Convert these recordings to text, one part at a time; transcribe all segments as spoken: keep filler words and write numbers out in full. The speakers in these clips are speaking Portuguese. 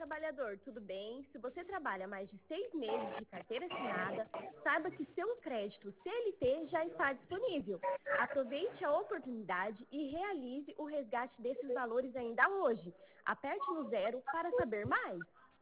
trabalhador, tudo bem? Se você trabalha mais de seis meses de carteira assinada, saiba que seu crédito C L T já está disponível. Aproveite a oportunidade e realize o resgate desses valores ainda hoje. Aperte no zero para saber mais.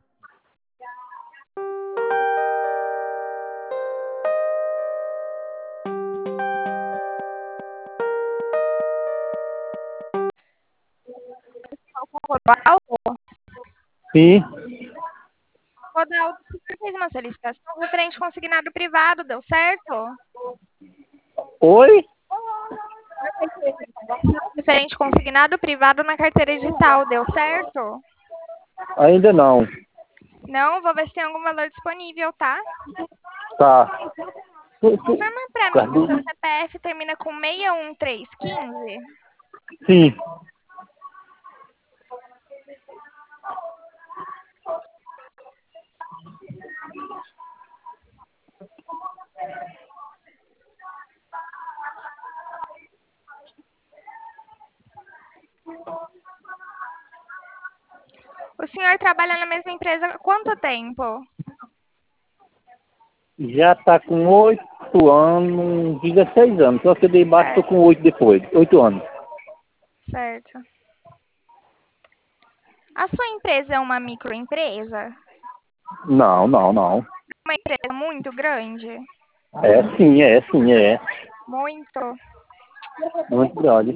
Rodalvo, Sim. Rodalvo, você fez uma solicitação referente consignado privado, deu certo? Oi? Referente consignado privado na carteira digital, deu certo? Ainda não. Não, vou ver se tem algum valor disponível, tá? Tá. Confirma pra mim, o seu C P F termina com seis um três um cinco? Sim. O senhor trabalha na mesma empresa há quanto tempo? Já tá com oito anos, dezesseis anos. Só que eu dei baixo, tô Certo, com oito depois. Oito anos. certo. A sua empresa é uma microempresa? Não, não, não. Uma empresa muito grande? É sim, é sim, é. Muito. Muito grande.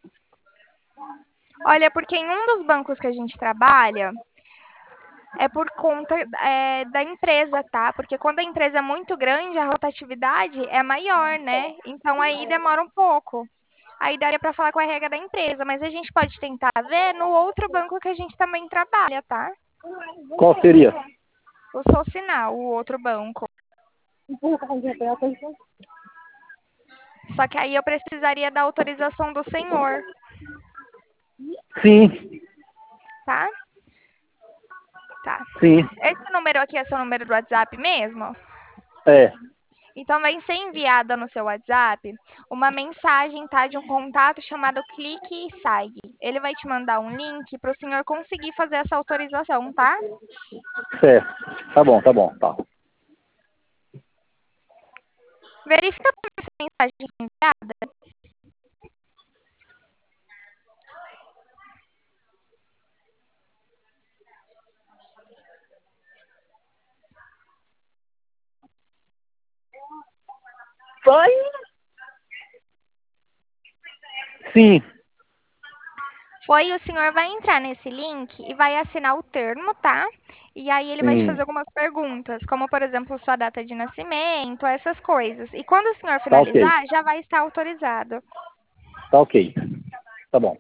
Olha, porque em um dos bancos que a gente trabalha, é por conta é, da empresa, tá? Porque quando a empresa é muito grande, a rotatividade é maior, né? Então aí demora um pouco. Aí daria para falar com a regra da empresa, mas a gente pode tentar ver no outro banco que a gente também trabalha, tá? Qual seria? O Socinal, o outro banco. Só que aí eu precisaria da autorização do senhor, Sim, tá? Tá. sim. Esse número aqui é seu número do WhatsApp mesmo? É. Então vai ser enviada no seu WhatsApp uma mensagem, tá, de um contato chamado Clique e Segue. Ele vai te mandar um link para o senhor conseguir fazer essa autorização, tá? Certo. Tá bom, tá bom, tá. Verifica para essa mensagem enviada. Foi? Sim. Foi, o senhor vai entrar nesse link e vai assinar o termo, tá? E aí ele vai te Sim. fazer algumas perguntas, como por exemplo sua data de nascimento, essas coisas. E quando o senhor Tá ok. finalizar, já vai estar autorizado. Tá ok. Tá bom.